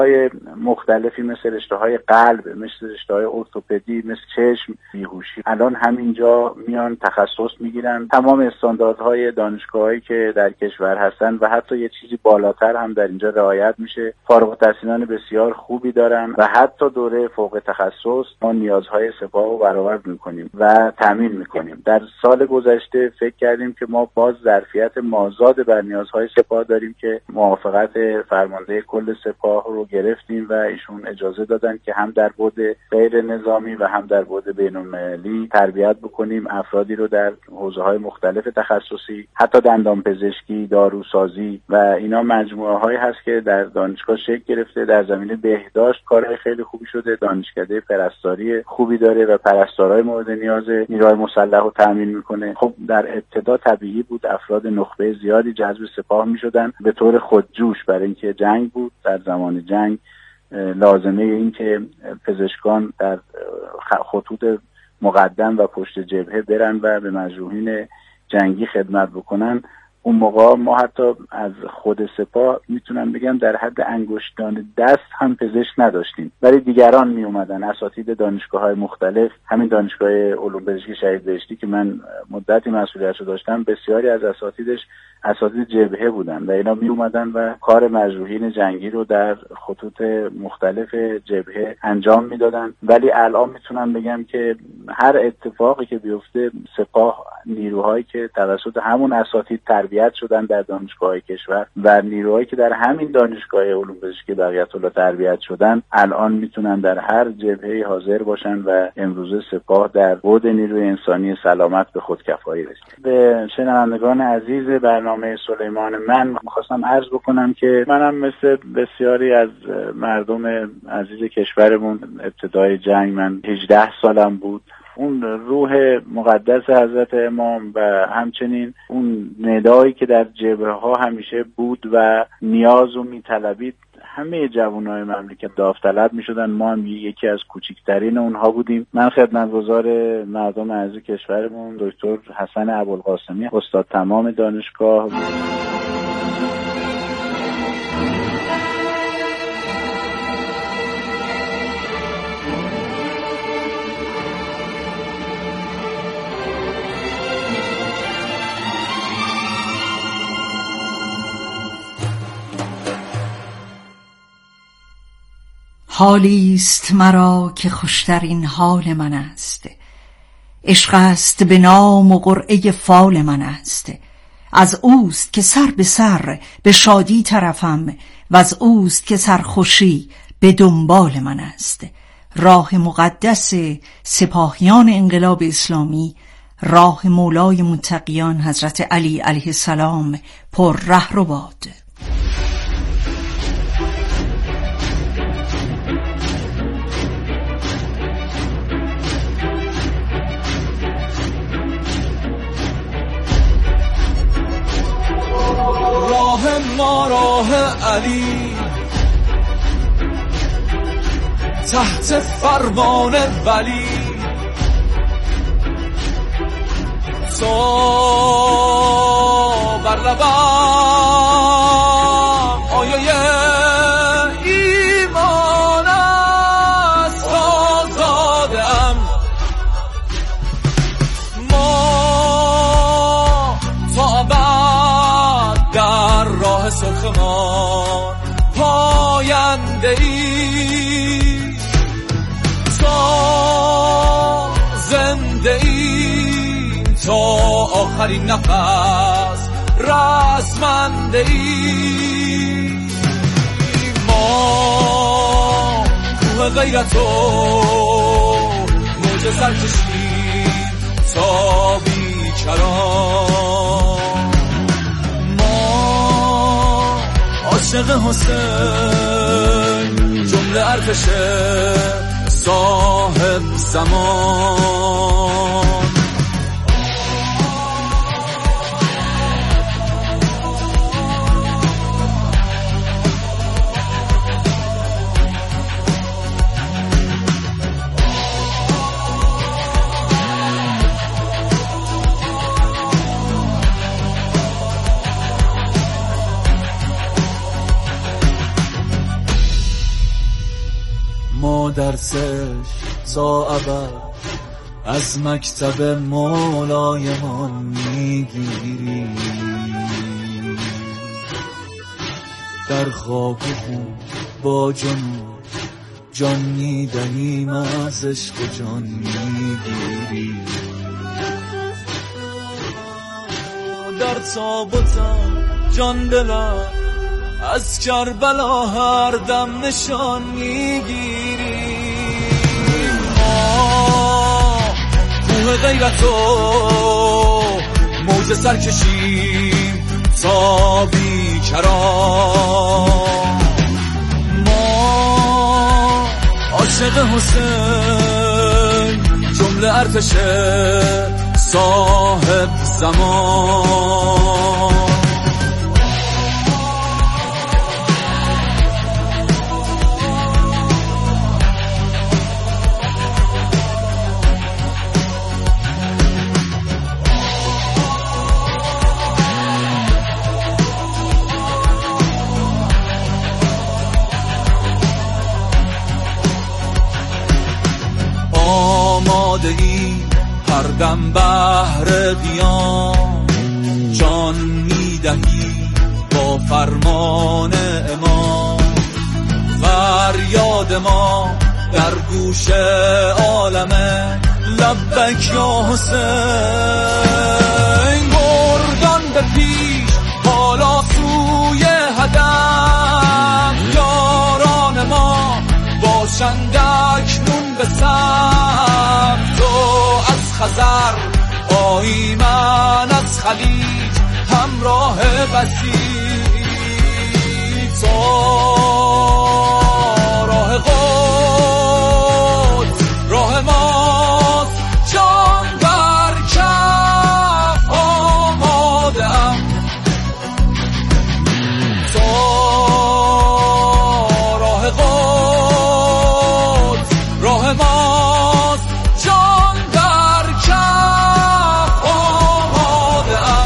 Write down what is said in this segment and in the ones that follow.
های مختلفی مثل رشته‌های قلب، مثل رشته‌های ارتوپدی، مثل چشم، بیهوشی، الان همینجا میان تخصص میگیرن. تمام استانداردهای دانشگاهایی که در کشور هستن و حتی یه چیزی بالاتر هم در اینجا رعایت میشه. فارغ التحصیلان بسیار خوبی دارن و حتی دوره فوق تخصص ما نیازهای سپاه رو برآورد میکنیم و تامین میکنیم. در سال گذشته فکر کردیم که ما باز ظرفیت مازاد بر نیازهای سپاه داریم که موافقت فرمانده کل سپاه رو گرفتیم و ایشون اجازه دادن که هم در بعد غیر نظامی و هم در بعد بین‌المللی تربیت بکنیم افرادی رو در حوزه‌های مختلف تخصصی، حتی دندانپزشکی، داروسازی و اینا مجموعه هایی هست که در دانشگاه شکل گرفته. در زمینه بهداشت کارهای خیلی خوبی شده، دانشکده پرستاری خوبی داره و پرستارای مورد نیاز نیروهای مسلح رو تامین میکنه. خب در ابتدا طبیعی بود افراد نخبه زیادی جذب سپاه میشدن به طور خودجوش، برای اینکه جنگ بود. در زمان جنگ لازمه این که پزشکان در خطوط مقدم و پشت جبهه برن و به مجروحین جنگی خدمت بکنن. اون موقع ما حتی از خود سپاه میتونم بگم در حد انگشتان دست هم پزشک نداشتیم، ولی دیگران می اومدن، اساتید دانشگاه‌های مختلف. همین دانشگاه علوم پزشکی شهید بهشتی که من مدتی مسئولیتشو داشتم، بسیاری از اساتید جبهه بودن و اینا می اومدن و کار مجروحین جنگی رو در خطوط مختلف جبهه انجام میدادن. ولی الان میتونم بگم که هر اتفاقی که بیفته سپاه نیروهایی که توسط همون اساتید تربیت شدن در دانشگاه‌های کشور و نیروهایی که در همین دانشگاه علوم پزشکی بقیت الله تربیت شدن الان میتونن در هر جبهه‌ای حاضر باشن و امروزه سپاه در بعد نیروی انسانی سلامت به خودکفایی رسید. به شنوندگان عزیز برنامه سلیمان من می‌خواستم عرض بکنم که منم مثل بسیاری از مردم عزیز کشورمون ابتدای جنگ من 18 سالم بود. اون روح مقدس حضرت امام و همچنین اون ندایی که در جبهه ها همیشه بود و نیاز و میطلبید، همه جوانای مملکت داوطلب میشدن. ما هم یکی از کوچکترین اونها بودیم. من خدمتگزار مردم عزیز کشورمون دکتر حسن ابوالقاسمی، استاد تمام دانشگاه. حالیست مرا که خوشترین حال من است، عشق است به نام و قرعه فال من است. از اوست که سر به سر به شادی طرفم و از اوست که سرخوشی به دنبال من است. راه مقدس سپاهیان انقلاب اسلامی، راه مولای متقیان حضرت علی علیه السلام پر رهرو باد. ما راه علی تحت فرمان ولی، تو بر لبم آیه ایمان است تا دادم. ما تا بعد در راه سرخمان پاینده ای، تا زنده ای تا آخرین نفس رسمنده ای. ما کوه غیرت و موج سر کشید تا بیکران، عاشق حسین جمله ارتش صاحب زمان. ما درسش صاحبه از مکتب مولایمان میگیری، در خواب و خون با جان میدهیم، از عشق و جان میگیری. در تاب و تاب جان دلم از کربلا هر دم نشان میگیری. کوه غیرت و موج سر کشیم تا بیکران، ما عاشق حسین جمله ارتش صاحب زمان. هر دم بهر قیام جان میدهی با فرمان امام، فریاد ما در گوش عالمه لبک یا حسین. گردان به پیش حالا سوی هدف، یاران ما باشند اکنون به سمت تو، از خزر آیمن از خلیج همراه بسیج، تا راه قدس راه ماست، جان بر کف آماده‌ام، تا راه قدس راه ماست، جان در کف آماده‌ام.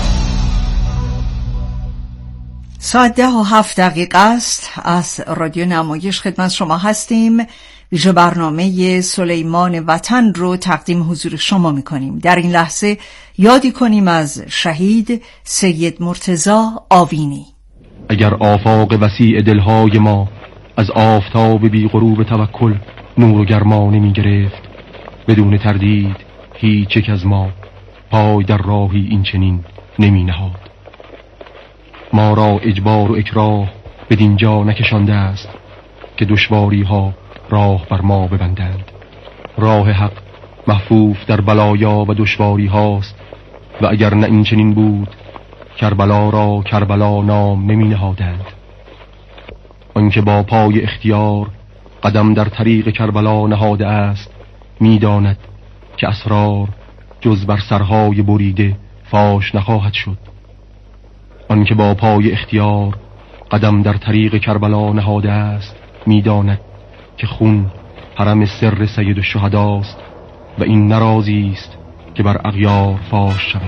ساعت 10:07 است. از رادیو نمایش خدمت شما هستیم. ویژه برنامه سلیمان وطن رو تقدیم حضور شما میکنیم. در این لحظه یادی کنیم از شهید سید مرتضی آوینی. اگر آفاق وسیع دلهای ما از آفتاب بی غروب توکل نور و گرما نمی گرفت، بدون تردید هیچ یک از ما پای در راهی این چنین نمی نهاد. ما را اجبار و اکراه بدین جا نکشانده است که دشواری ها راه بر ما ببندند. راه حق محفوف در بلایا و دشواری هاست و اگر نه این چنین بود کربلا را کربلا نام نمی نهادند. آنکه با پای اختیار قدم در طریق کربلا نهاده است می‌داند که اسرار جز بر سرهای بریده فاش نخواهد شد. آنکه با پای اختیار قدم در طریق کربلا نهاده است می‌داند که خون حرم سر سید الشهداست و این نرازی است که بر اغیار فاش شود.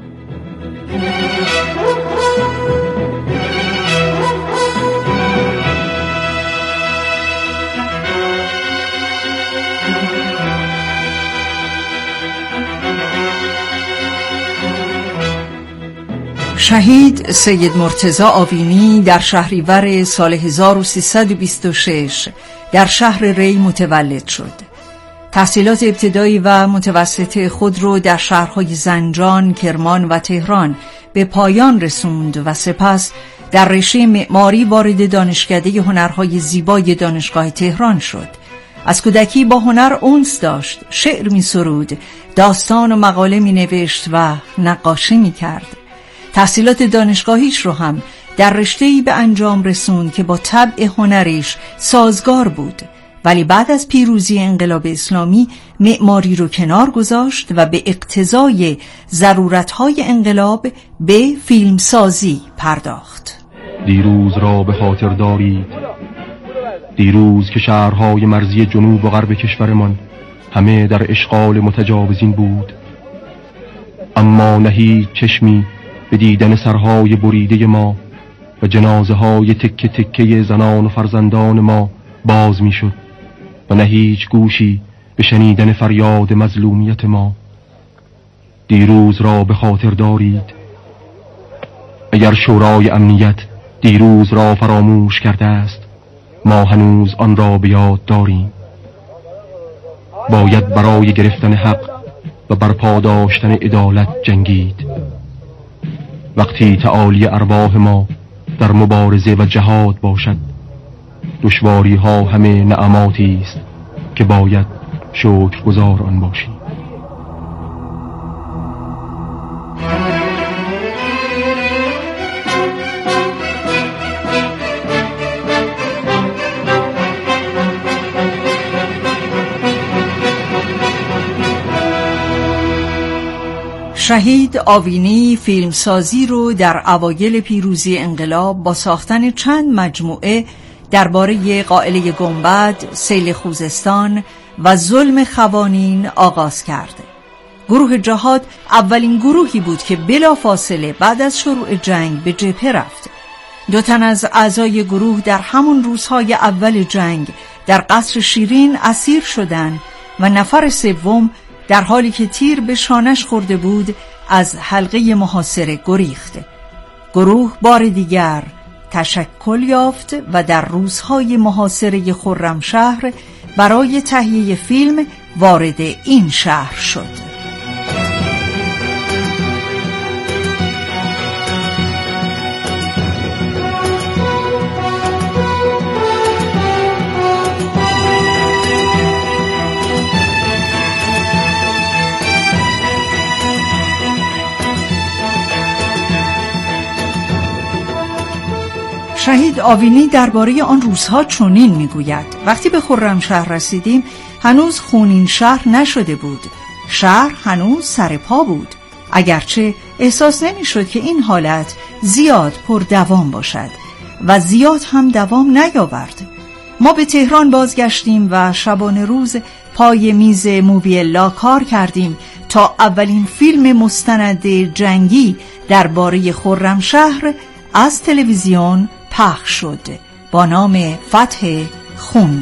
شهید سید مرتضی آوینی در شهریور سال 1326 در شهر ری متولد شد. تحصیلات ابتدایی و متوسطه خود را در شهرهای زنجان، کرمان و تهران به پایان رسوند و سپس در رشته معماری وارد دانشکده هنرهای زیبای دانشگاه تهران شد. از کودکی با هنر انس داشت، شعر می سرود، داستان و مقاله می نوشت و نقاشی می کرد. تحصیلات دانشگاهیش رو هم در رشته‌ای به انجام رسوند که با طبع هنریش سازگار بود، ولی بعد از پیروزی انقلاب اسلامی معماری رو کنار گذاشت و به اقتضای ضرورت‌های انقلاب به فیلمسازی پرداخت. دیروز را به خاطر دارید، دیروز که شهرهای مرزی جنوب و غرب کشورمان همه در اشغال متجاوزین بود، اما نه هیچ چشمی به دیدن سرهای بریده ما و جنازه های تکه تکه زنان و فرزندان ما باز می شد و نه هیچ گوشی به شنیدن فریاد مظلومیت ما. دیروز را به خاطر دارید. اگر شورای امنیت دیروز را فراموش کرده است، ما هنوز آن را به یاد داریم. باید برای گرفتن حق و برپا داشتن عدالت جنگید. وقتی تعالی ارواح ما در مبارزه و جهاد باشد، دشواری ها همه نعماتی است که باید شکرگزار آن باشیم. شهید آوینی فیلمسازی رو در اوایل پیروزی انقلاب با ساختن چند مجموعه درباره قائله گنبد، سیل خوزستان و ظلم خوانین آغاز کرد. گروه جهاد اولین گروهی بود که بلافاصله بعد از شروع جنگ به جبهه رفت. 2 تن از اعضای گروه در همون روزهای اول جنگ در قصر شیرین اسیر شدند و نفر سوم در حالی که تیر به شانش خورده بود از حلقه محاصره گریخت. گروه بار دیگر تشکل یافت و در روزهای محاصره خرمشهر برای تهیه فیلم وارد این شهر شد. شهید آوینی درباره آن روزها چنین میگوید: وقتی به خرمشهر رسیدیم هنوز خونین شهر نشده بود. شهر هنوز سر پا بود، اگرچه احساس نمیشد که این حالت زیاد پر دوام باشد و زیاد هم دوام نیاورد. ما به تهران بازگشتیم و شبانه روز پای میز موویلا کار کردیم تا اولین فیلم مستند جنگی درباره خرمشهر از تلویزیون پخش شد با نام فتح خون.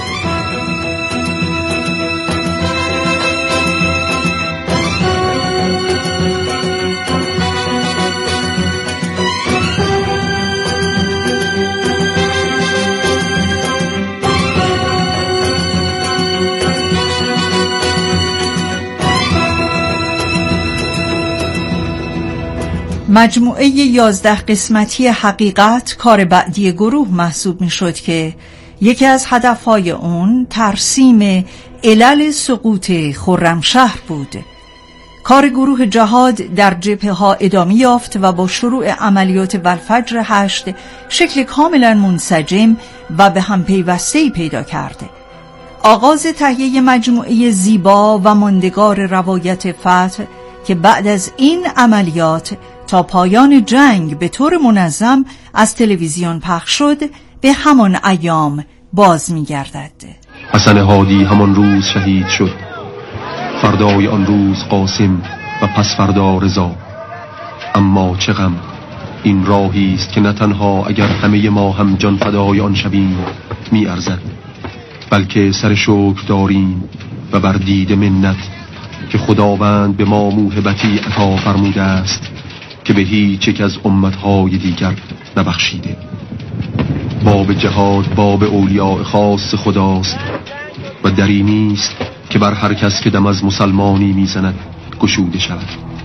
مجموعه 11 قسمتی حقیقت کار بعدی گروه محسوب می شد که یکی از هدفهای اون ترسیم علل سقوط خرمشهر بود. کار گروه جهاد در جبهه ها ادامه یافت و با شروع عملیات والفجر 8 شکل کاملا منسجم و به هم پیوسته‌ای پیدا کرد. آغاز تهیه مجموعه زیبا و ماندگار روایت فتح که بعد از این عملیات تا پایان جنگ به طور منظم از تلویزیون پخش شد به همان ایام باز می‌گردد. حسن هادی همان روز شهید شد، فردای آن روز قاسم و پس فردا رضا. اما چه غم، این راهی است که نه تنها اگر همه ما هم جان فدای آن شویم می‌ارزد، بلکه سر شکر داریم و بر دید منت که خداوند به ما موهبتی عطا فرموده است که به هیچ یک از امتهای دیگر نبخشیده. باب جهاد باب اولیاء خاص خداست و دری نیست که بر هر کس که دم از مسلمانی میزند گشوده شود.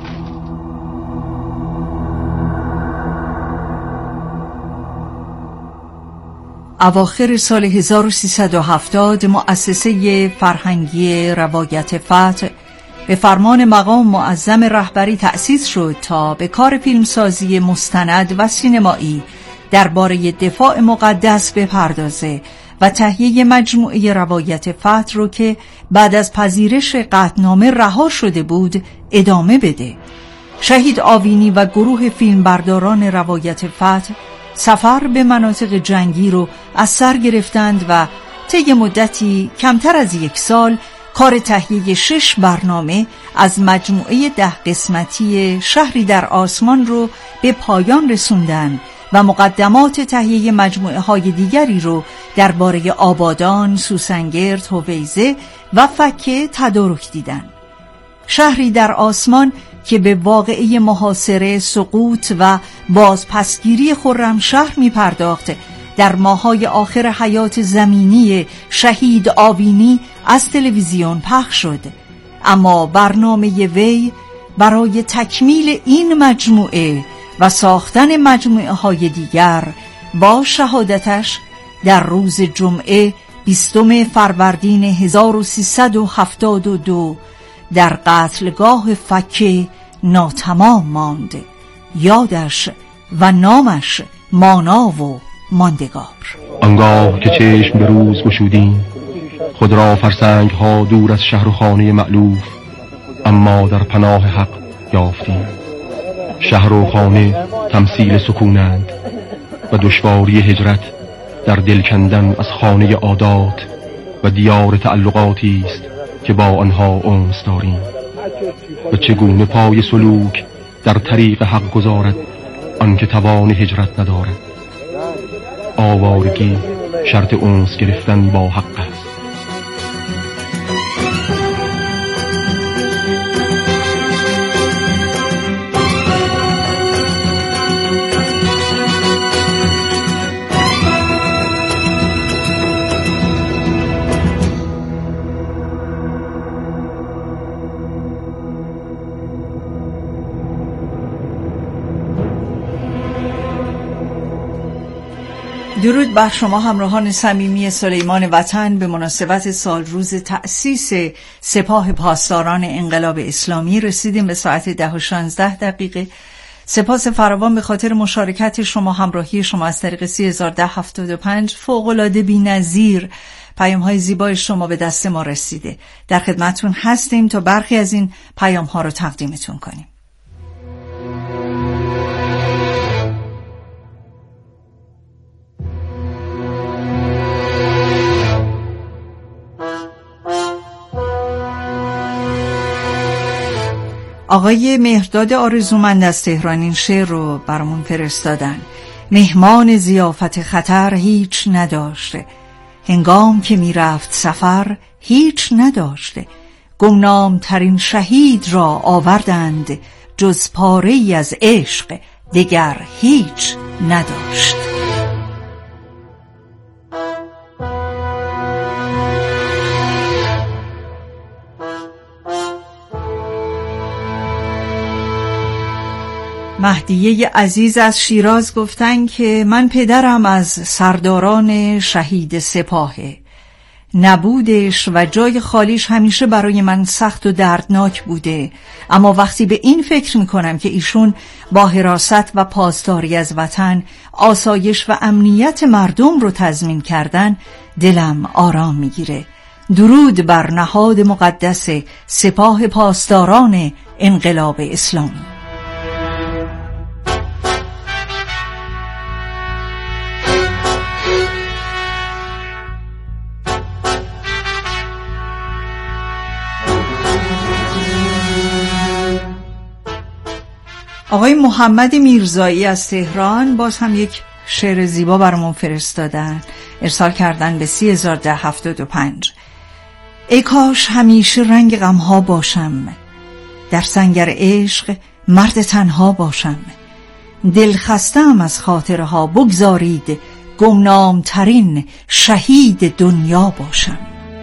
اواخر سال 1370 مؤسسه فرهنگی روایت فتح به فرمان مقام معظم رهبری تأسیس شد تا به کار فیلمسازی مستند و سینمایی درباره دفاع مقدس بپردازه و تهیه مجموعه روایت فتح رو که بعد از پذیرش قطعنامه رها شده بود ادامه بده. شهید آوینی و گروه فیلمبرداران روایت فتح سفر به مناطق جنگی رو از سر گرفتند و طی مدتی کمتر از 1 سال کار تهیه 6 برنامه از مجموعه 10 قسمتی شهری در آسمان رو به پایان رسوندن و مقدمات تهیه مجموعه های دیگری رو درباره آبادان، سوسنگرد، هویزه و فکه تدارک دیدن. شهری در آسمان که به واقعه محاصره، سقوط و بازپسگیری خرمشهر می پرداخت در ماه‌های آخر حیات زمینی شهید آوینی از تلویزیون پخش شد، اما برنامه وی برای تکمیل این مجموعه و ساختن مجموعه های دیگر با شهادتش در روز جمعه 20 فروردین 1372 در قتلگاه فکه ناتمام ماند. یادش و نامش مانا و ماندگار. آنگاه که چشم به روز گشودیم، خود را فرسنگ ها دور از شهر و خانه مألوف اما در پناه حق یافتیم. شهر و خانه تمثیل سکونند و دشواری هجرت در دل کندن از خانه عادات و دیار تعلقاتی است که با آنها انس داریم و چگونه پای سلوک در طریق حق گذارد آن که توان هجرت ندارد. آوارگی شرط انس گرفتن با حق است. درود بر شما همراهان صمیمی سلیمان وطن. به مناسبت سالروز تأسیس سپاه پاسداران انقلاب اسلامی رسیدیم به ساعت 10:16. سپاس فراوان به خاطر مشارکت شما، همراهی شما از طریق 301075. فوق‌العاده بی‌نظیر پیام‌های زیبای شما به دست ما رسیده. در خدمتتون هستیم تا برخی از این پیام‌ها رو تقدیمتون کنیم. آقای مهرداد آرزومند از تهران این شعر رو برامون فرستادن. مهمان ضیافت خطر هیچ نداشته، هنگام که می رفت سفر هیچ نداشته. گمنام ترین شهید را آوردند، جز پاره‌ای از عشق دگر هیچ نداشت. مهدیه عزیز از شیراز گفتن که من پدرم از سرداران شهید سپاهه. نبودش و جای خالیش همیشه برای من سخت و دردناک بوده، اما وقتی به این فکر میکنم که ایشون با حراست و پاسداری از وطن آسایش و امنیت مردم رو تضمین کردن، دلم آرام میگیره. درود بر نهاد مقدس سپاه پاسداران انقلاب اسلامی. آقای محمد میرزایی از تهران باز هم یک شعر زیبا برامون فرستادن، ارسال کردن به 301075. ای کاش همیشه رنگ غمها باشم، در سنگر عشق مرد تنها باشم. دل خستم از خاطرها، بگذارید گمنام ترین شهید دنیا باشم.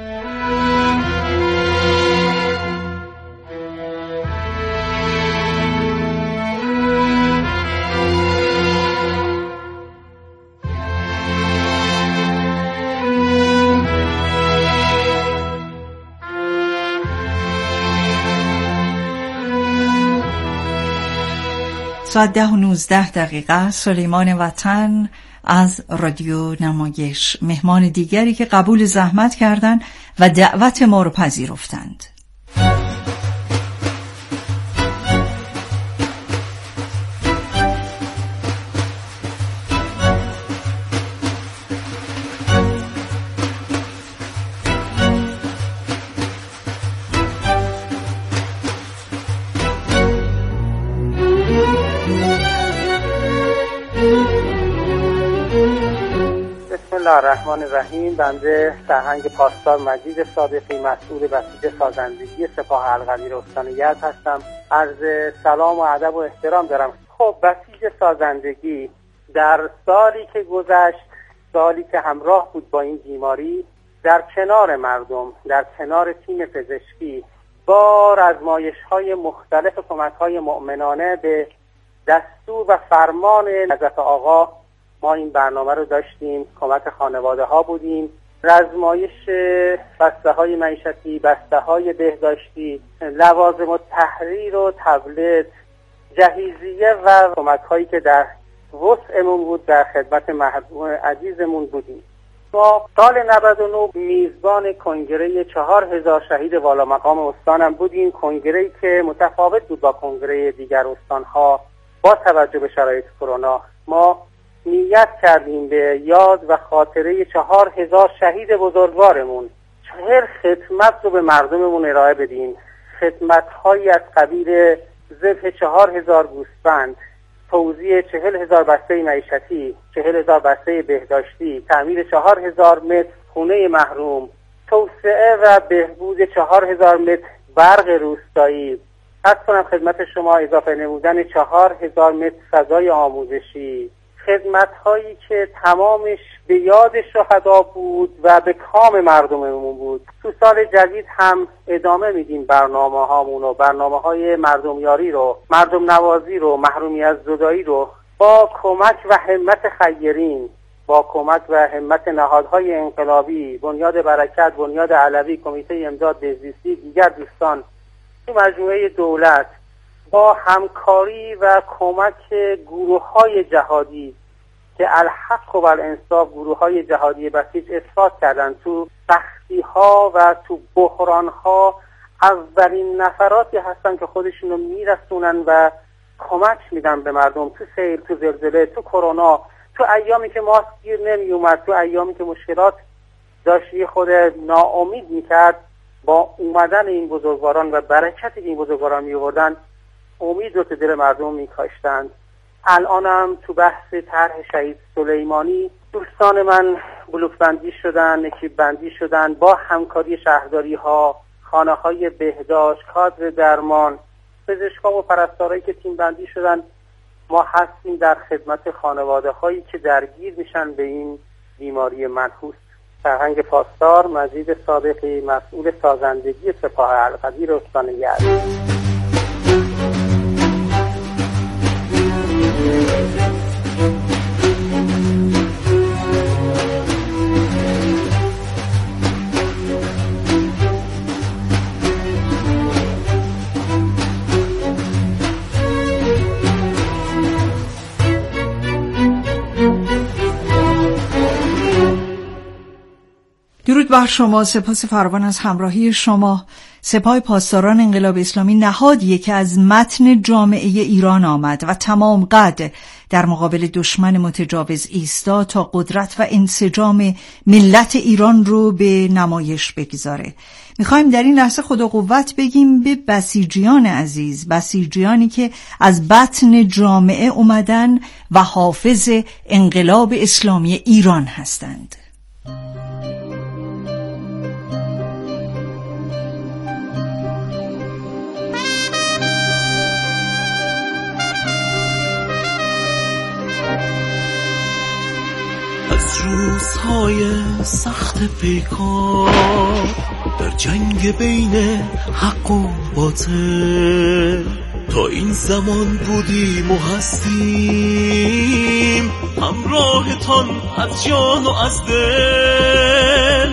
ساعت 10:19. سلیمان وطن از رادیو نمایش، مهمان دیگری که قبول زحمت کردند و دعوت ما رو پذیرفتند. الرحمن الرحیم. بنده سرهنگ پاسدار مجید صادقی، مسئول بسیج سازندگی سپاه القدیر استان یزد هستم. عرض سلام و ادب و احترام دارم. خب بسیج سازندگی در سالی که گذشت، سالی که همراه بود با این بیماری، در کنار مردم، در کنار تیم پزشکی، با آزمایش‌های مختلف کمک‌های مؤمنانه به دستور و فرمان حضرت آقا ما این برنامه رو داشتیم. کمک خانواده ها بودیم، آزمایش بسته های معیشتی، بسته های بهداشتی، لوازم و تحریر و تبلت، جهیزیه و کمک هایی که در وسعمون بود در خدمت مردم عزیزمون بودیم. ما سال 99 میزبان کنگره 4000 شهید والا مقام استانم بودیم. کنگره‌ای که متفاوت بود با کنگره دیگر استانها. با توجه به شرایط کرونا ما نیت کردیم به یاد و خاطره 4000 شهید بزرگوارمون 40 خدمت رو به مردممون ارائه بدیم. خدمت‌هایی از قبیل ذبح 4000 گوسفند، توزیع 40000 بسته معیشتی، 40000 بسته بهداشتی، تعمیر 4000 متر خونه محروم، توسعه و بهبود 4000 متر برق روستایی. عرض کنم خدمت شما اضافه نمودن 4000 متر فضای آموزشی، خدمت‌هایی که تمامش به یاد شهدا بود و به کام مردممون بود. تو سال جدید هم ادامه میدیم برنامه‌هامون و برنامه‌های مردمیاری رو، مردم نوازی رو، محرومی از زدایی رو با کمک و همت خیرین، با کمک و همت نهادهای انقلابی، بنیاد برکت، بنیاد علوی، کمیته امداد بهزیستی، دیگر دوستان تو مجموعه دولت، با همکاری و کمک گروه‌های جهادی که الحق و بالانصاف گروه‌های جهادی بسیج اثبات کردن تو سختی‌ها و تو بحران‌ها اولین نفراتی هستن که خودشونو میرسونن و کمک میدن به مردم تو سیل، تو زلزله، تو کرونا، تو ایامی که ماسک گیر نمی اومد، تو ایامی که مشکلات داشتی خود ناامید میکرد. با اومدن این بزرگواران و برکت این بزرگواران میوردن امید رو تو دل مردم میکاشتند. الانم تو بحث طرح شهید سلیمانی دوستان من بلوک بندی شدن، نکیب بندی شدن، با همکاری شهرداری ها، خانه های بهداشت، کادر درمان، پزشکا و پرستارایی که تیم بندی شدن. ما هستیم در خدمت خانواده هایی که درگیر میشن به این بیماری منحوس. سرهنگ پاسدار مجید صادقی، مسئول سازندگی سپاه القدیر استان یزد. درود بر شما. سپاس فراوان از همراهی شما. سپاه پاسداران انقلاب اسلامی نهادیه که از متن جامعه ایران آمد و تمام قد در مقابل دشمن متجاوز ایستاد تا قدرت و انسجام ملت ایران رو به نمایش بگذاره. میخوایم در این لحظه خدا قوت بگیم به بسیجیان عزیز، بسیجیانی که از بطن جامعه اومدن و حافظ انقلاب اسلامی ایران هستند. روزهای سخت پیکار در جنگ بین حق و باطل تا این زمان بودیم و هستیم همراهتان از جان و از دل،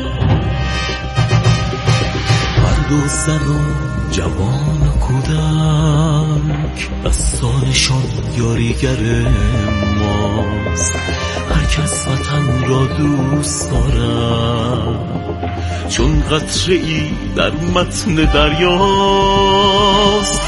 مرد و زن و جوان و کودک دستانشان یاریگر ماست. هر کس وطن را دوست دارد چون قطره ای در متن دریاست.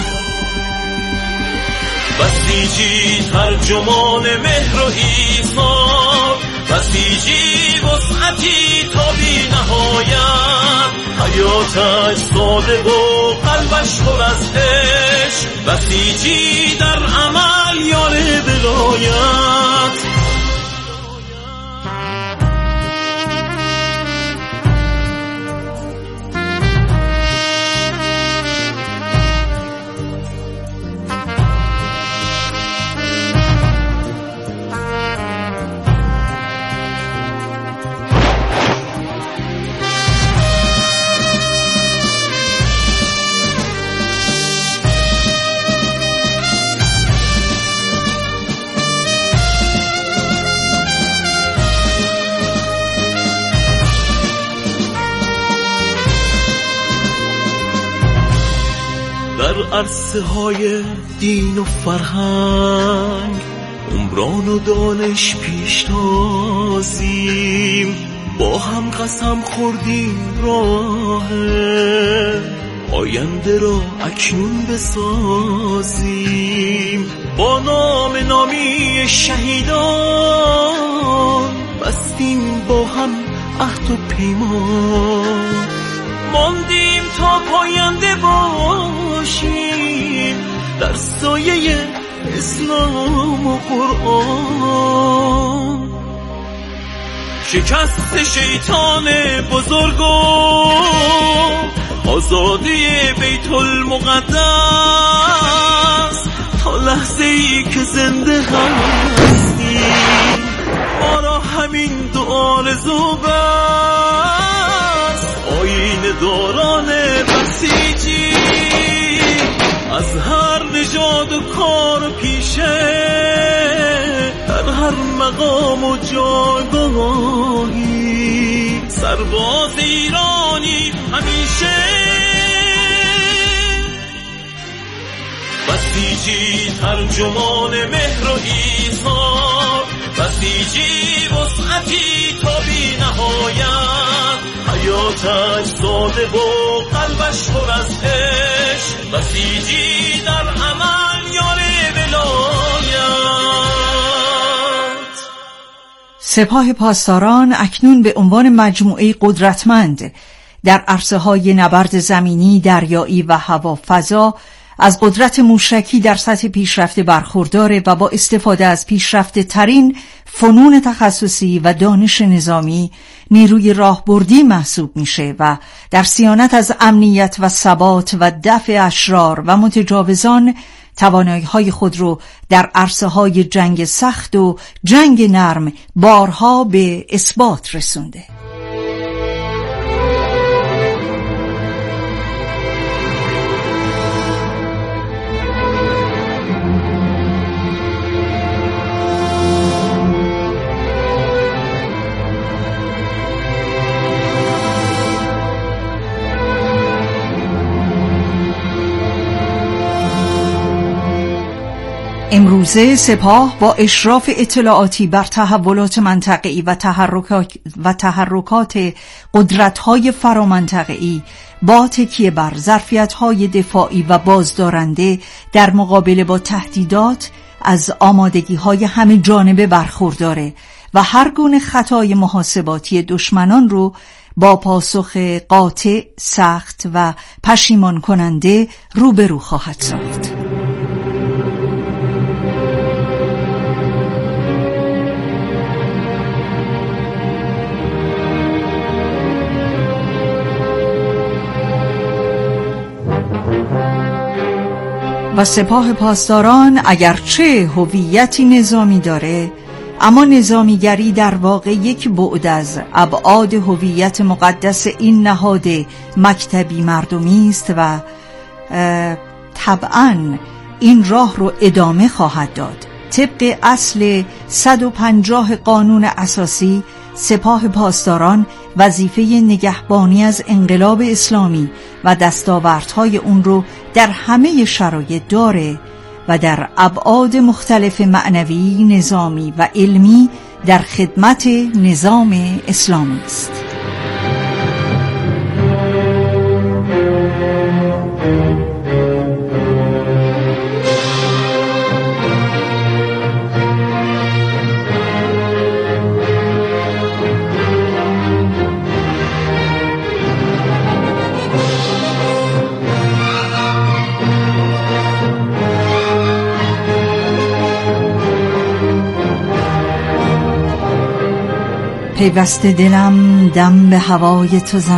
بسیجی ترجمان مهر و ایثار، بسیجی وسعتی تا بی نهایت، حیاتش ساده و قلبش پر از عشق، بسیجی در عمل یار ولایت. در عرصه های دین و فرهنگ عمران و دانش پیش تازیم، با هم قسم خوردیم راه آینده را اکنون بسازیم. با نامی شهیدان بستیم با هم عهد و پیمان، ماندیم تا پاینده باشیم در سایه اسلام و قرآن. شکست شیطان بزرگو آزادی بیت المقدس، تا لحظه ای که زنده هستیم ما را همین دو آرزو بس. آیین داران بسیجی از هر نژاد و کار و پیشه، در هر مقام و جایگاهی سرباز ایرانی همیشه. بسیجی ترجمان مهر و ایثار، بسیجی وسعتی تا بی نهایت، حیاتش ساده و قلبش پر از عشق، بسیجی در عمل یار ولایت. سپاه پاسداران اکنون به عنوان مجموعه قدرتمند در عرصه‌های نبرد زمینی، دریایی و هوافضا از قدرت موشکی در سطح پیشرفته برخورداره و با استفاده از پیشرفته ترین فنون تخصصی و دانش نظامی نیروی راهبردی محسوب میشه و در صیانت از امنیت و ثبات و دفع اشرار و متجاوزان توانایی‌های خود رو در عرصه‌های جنگ سخت و جنگ نرم بارها به اثبات رسونده. امروزه سپاه با اشراف اطلاعاتی بر تحولات منطقه‌ای و تحرکات قدرت‌های فرامنطقه‌ای با تکیه بر ظرفیت‌های دفاعی و بازدارنده در مقابله با تهدیدات از آمادگی‌های همه جانبه برخورداره و هر گونه خطای محاسباتی دشمنان رو با پاسخ قاطع، سخت و پشیمان کننده روبرو خواهد ساخت. و سپاه پاسداران اگرچه هویتی نظامی داره، اما نظامیگری در واقع یک بعد از ابعاد هویت مقدس این نهاد مکتبی مردمی است و طبعاً این راه رو ادامه خواهد داد. طبق اصل 150 قانون اساسی، سپاه پاسداران وظیفه نگهبانی از انقلاب اسلامی و دستاوردهای اون رو در همه شرایط داره و در ابعاد مختلف معنوی، نظامی و علمی در خدمت نظام اسلامی است. پیوسته دلم دم به هوای تو